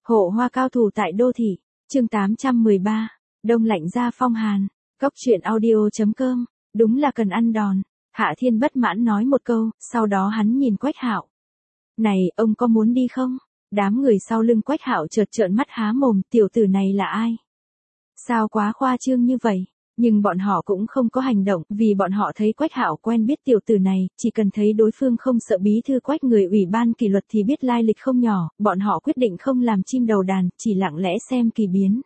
Hộ hoa cao thủ tại đô thị, chương 813, đông lạnh ra phong hàn, góc truyện audio.com, đúng là cần ăn đòn. Hạ Thiên bất mãn nói một câu, sau đó hắn nhìn Quách Hạo. Này, ông có muốn đi không? Đám người sau lưng Quách Hạo chợt trợn mắt há mồm, tiểu tử này là ai? Sao quá khoa trương như vậy? Nhưng bọn họ cũng không có hành động, vì bọn họ thấy Quách Hạo quen biết tiểu tử này, chỉ cần thấy đối phương không sợ bí thư Quách người ủy ban kỷ luật thì biết lai lịch không nhỏ, bọn họ quyết định không làm chim đầu đàn, chỉ lặng lẽ xem kỳ biến.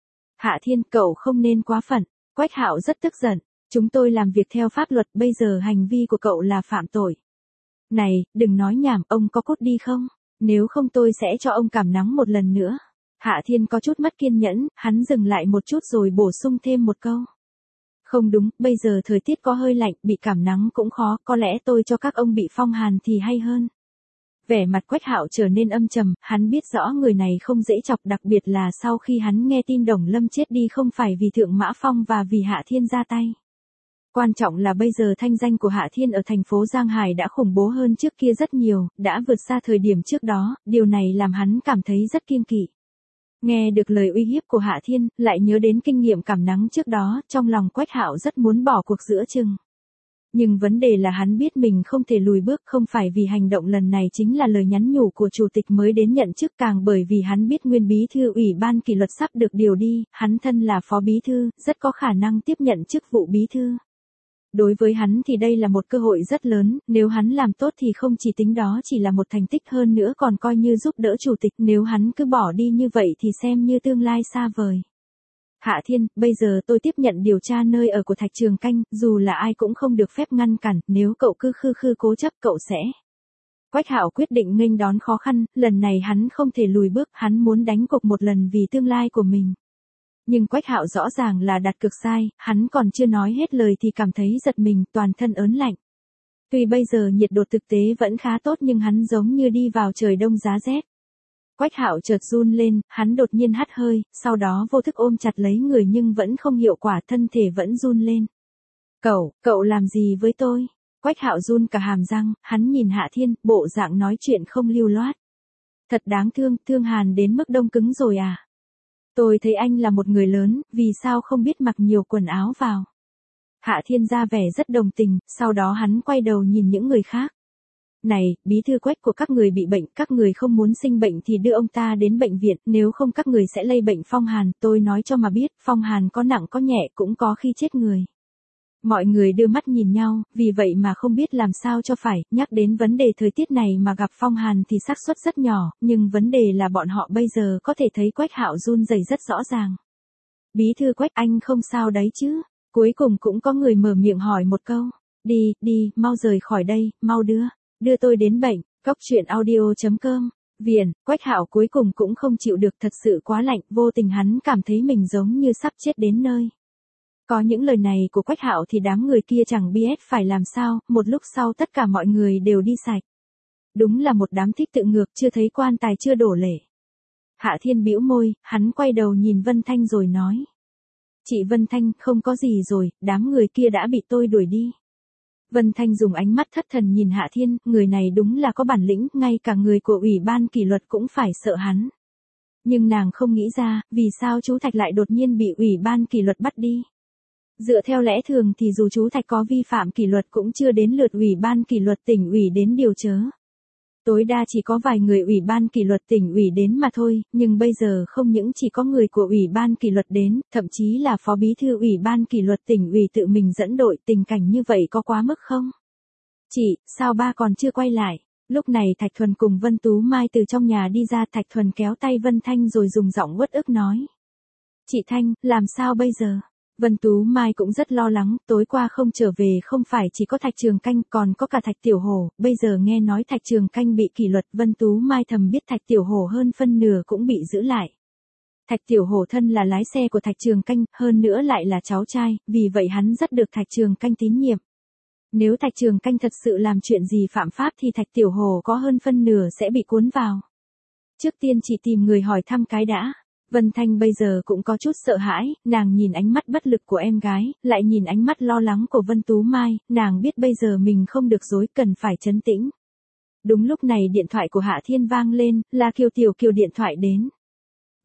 Hạ Thiên, cậu không nên quá phận. Quách Hạo rất tức giận. Chúng tôi làm việc theo pháp luật, bây giờ hành vi của cậu là phạm tội. Này, đừng nói nhảm, ông có cút đi không? Nếu không tôi sẽ cho ông cảm nắng một lần nữa. Hạ Thiên có chút mất kiên nhẫn, hắn dừng lại một chút rồi bổ sung thêm một câu. Không đúng, bây giờ thời tiết có hơi lạnh, bị cảm nắng cũng khó, có lẽ tôi cho các ông bị phong hàn thì hay hơn. Vẻ mặt Quách Hạo trở nên âm trầm, hắn biết rõ người này không dễ chọc, đặc biệt là sau khi hắn nghe tin Đồng Lâm chết đi không phải vì Thượng Mã Phong và vì Hạ Thiên ra tay. Quan trọng là bây giờ thanh danh của Hạ Thiên ở thành phố Giang Hải đã khủng bố hơn trước kia rất nhiều, đã vượt xa thời điểm trước đó, điều này làm hắn cảm thấy rất kiêng kỵ. Nghe được lời uy hiếp của Hạ Thiên, lại nhớ đến kinh nghiệm cảm nắng trước đó, trong lòng Quách Hạo rất muốn bỏ cuộc giữa chừng. Nhưng vấn đề là hắn biết mình không thể lùi bước, không phải vì hành động lần này chính là lời nhắn nhủ của chủ tịch mới đến nhận chức, càng bởi vì hắn biết nguyên bí thư ủy ban kỷ luật sắp được điều đi, hắn thân là phó bí thư, rất có khả năng tiếp nhận chức vụ bí thư. Đối với hắn thì đây là một cơ hội rất lớn, nếu hắn làm tốt thì không chỉ tính đó chỉ là một thành tích, hơn nữa còn coi như giúp đỡ chủ tịch, nếu hắn cứ bỏ đi như vậy thì xem như tương lai xa vời. Hạ Thiên, bây giờ tôi tiếp nhận điều tra nơi ở của Thạch Trường Canh, dù là ai cũng không được phép ngăn cản, nếu cậu cứ khư cố chấp cậu sẽ. Quách Hạo quyết định nghênh đón khó khăn, lần này hắn không thể lùi bước, hắn muốn đánh cuộc một lần vì tương lai của mình. Nhưng Quách Hạo rõ ràng là đặt cược sai, hắn còn chưa nói hết lời thì cảm thấy giật mình, toàn thân ớn lạnh. Tuy bây giờ nhiệt độ thực tế vẫn khá tốt nhưng hắn giống như đi vào trời đông giá rét. Quách Hạo chợt run lên, hắn đột nhiên hắt hơi, sau đó vô thức ôm chặt lấy người nhưng vẫn không hiệu quả, thân thể vẫn run lên. Cậu làm gì với tôi? Quách Hạo run cả hàm răng, hắn nhìn Hạ Thiên, bộ dạng nói chuyện không lưu loát. Thật đáng thương, thương hàn đến mức đông cứng rồi à? Tôi thấy anh là một người lớn, vì sao không biết mặc nhiều quần áo vào? Hạ Thiên ra vẻ rất đồng tình, sau đó hắn quay đầu nhìn những người khác. Này, bí thư Quách của các người bị bệnh, các người không muốn sinh bệnh thì đưa ông ta đến bệnh viện, nếu không các người sẽ lây bệnh phong hàn, tôi nói cho mà biết, phong hàn có nặng có nhẹ cũng có khi chết người. Mọi người đưa mắt nhìn nhau, vì vậy mà không biết làm sao cho phải, nhắc đến vấn đề thời tiết này mà gặp phong hàn thì xác suất rất nhỏ, nhưng vấn đề là bọn họ bây giờ có thể thấy Quách Hạo run rẩy rất rõ ràng. Bí thư Quách, anh không sao đấy chứ? Cuối cùng cũng có người mở miệng hỏi một câu. Đi, mau rời khỏi đây, mau đưa tôi đến bệnh. Góc truyện audio.com. Viện, Quách Hạo cuối cùng cũng không chịu được, thật sự quá lạnh, vô tình hắn cảm thấy mình giống như sắp chết đến nơi. Có những lời này của Quách Hạo thì đám người kia chẳng biết phải làm sao, một lúc sau tất cả mọi người đều đi sạch. Đúng là một đám thích tự ngược, chưa thấy quan tài chưa đổ lệ. Hạ Thiên bĩu môi, hắn quay đầu nhìn Vân Thanh rồi nói. Chị Vân Thanh, không có gì rồi, đám người kia đã bị tôi đuổi đi. Vân Thanh dùng ánh mắt thất thần nhìn Hạ Thiên, người này đúng là có bản lĩnh, ngay cả người của ủy ban kỷ luật cũng phải sợ hắn. Nhưng nàng không nghĩ ra, vì sao chú Thạch lại đột nhiên bị ủy ban kỷ luật bắt đi. Dựa theo lẽ thường thì dù chú Thạch có vi phạm kỷ luật cũng chưa đến lượt ủy ban kỷ luật tỉnh ủy đến điều chớ. Tối đa chỉ có vài người ủy ban kỷ luật tỉnh ủy đến mà thôi, nhưng bây giờ không những chỉ có người của ủy ban kỷ luật đến, thậm chí là phó bí thư ủy ban kỷ luật tỉnh ủy tự mình dẫn đội, tình cảnh như vậy có quá mức không? Chị, sao ba còn chưa quay lại? Lúc này Thạch Thuần cùng Vân Tú Mai từ trong nhà đi ra, Thạch Thuần kéo tay Vân Thanh rồi dùng giọng uất ức nói. Chị Thanh, làm sao bây giờ? Vân Tú Mai cũng rất lo lắng, tối qua không trở về không phải chỉ có Thạch Trường Canh còn có cả Thạch Tiểu Hổ, bây giờ nghe nói Thạch Trường Canh bị kỷ luật, Vân Tú Mai thầm biết Thạch Tiểu Hổ hơn phân nửa cũng bị giữ lại. Thạch Tiểu Hổ thân là lái xe của Thạch Trường Canh, hơn nữa lại là cháu trai, vì vậy hắn rất được Thạch Trường Canh tín nhiệm. Nếu Thạch Trường Canh thật sự làm chuyện gì phạm pháp thì Thạch Tiểu Hổ có hơn phân nửa sẽ bị cuốn vào. Trước tiên chỉ tìm người hỏi thăm cái đã. Vân Thanh bây giờ cũng có chút sợ hãi, nàng nhìn ánh mắt bất lực của em gái, lại nhìn ánh mắt lo lắng của Vân Tú Mai, nàng biết bây giờ mình không được dối, cần phải trấn tĩnh. Đúng lúc này điện thoại của Hạ Thiên vang lên, là Kiều Tiểu Kiều điện thoại đến.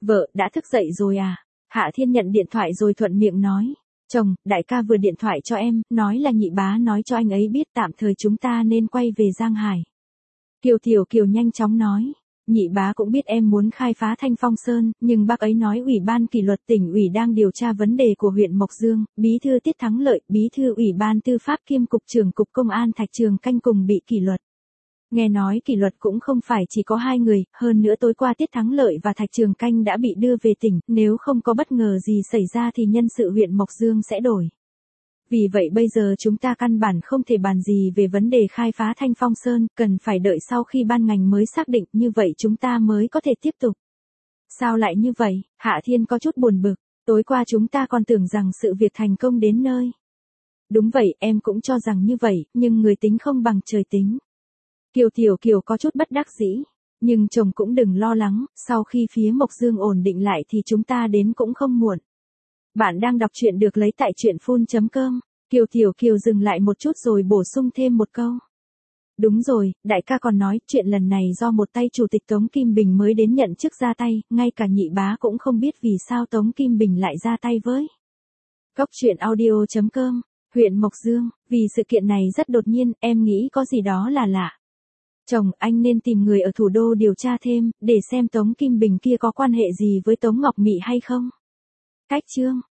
Vợ, đã thức dậy rồi à? Hạ Thiên nhận điện thoại rồi thuận miệng nói. Chồng, đại ca vừa điện thoại cho em, nói là nhị bá nói cho anh ấy biết tạm thời chúng ta nên quay về Giang Hải. Kiều Tiểu Kiều nhanh chóng nói. Nhị bá cũng biết em muốn khai phá Thanh Phong Sơn, nhưng bác ấy nói Ủy ban kỷ luật tỉnh ủy đang điều tra vấn đề của huyện Mộc Dương, bí thư Tiết Thắng Lợi, bí thư Ủy ban Tư pháp kiêm cục trưởng cục công an Thạch Trường Canh cùng bị kỷ luật. Nghe nói kỷ luật cũng không phải chỉ có 2 người, hơn nữa tối qua Tiết Thắng Lợi và Thạch Trường Canh đã bị đưa về tỉnh, nếu không có bất ngờ gì xảy ra thì nhân sự huyện Mộc Dương sẽ đổi. Vì vậy bây giờ chúng ta căn bản không thể bàn gì về vấn đề khai phá Thanh Phong Sơn, cần phải đợi sau khi ban ngành mới xác định, như vậy chúng ta mới có thể tiếp tục. Sao lại như vậy? Hạ Thiên có chút buồn bực, tối qua chúng ta còn tưởng rằng sự việc thành công đến nơi. Đúng vậy, em cũng cho rằng như vậy, nhưng người tính không bằng trời tính. Kiều Tiểu Kiều có chút bất đắc dĩ, nhưng chồng cũng đừng lo lắng, sau khi phía Mộc Dương ổn định lại thì chúng ta đến cũng không muộn. Bạn đang đọc truyện được lấy tại truyện.com. Kiều Tiểu Kiều dừng lại một chút rồi bổ sung thêm một câu. Đúng rồi, đại ca còn nói chuyện lần này do một tay chủ tịch Tống Kim Bình mới đến nhận chức ra tay, ngay cả nhị bá cũng không biết vì sao Tống Kim Bình lại ra tay với. Góc truyện audio.com, huyện Mộc Dương, vì sự kiện này rất đột nhiên, em nghĩ có gì đó là lạ. Chồng, anh nên tìm người ở thủ đô điều tra thêm, để xem Tống Kim Bình kia có quan hệ gì với Tống Ngọc Mị hay không. Cách chương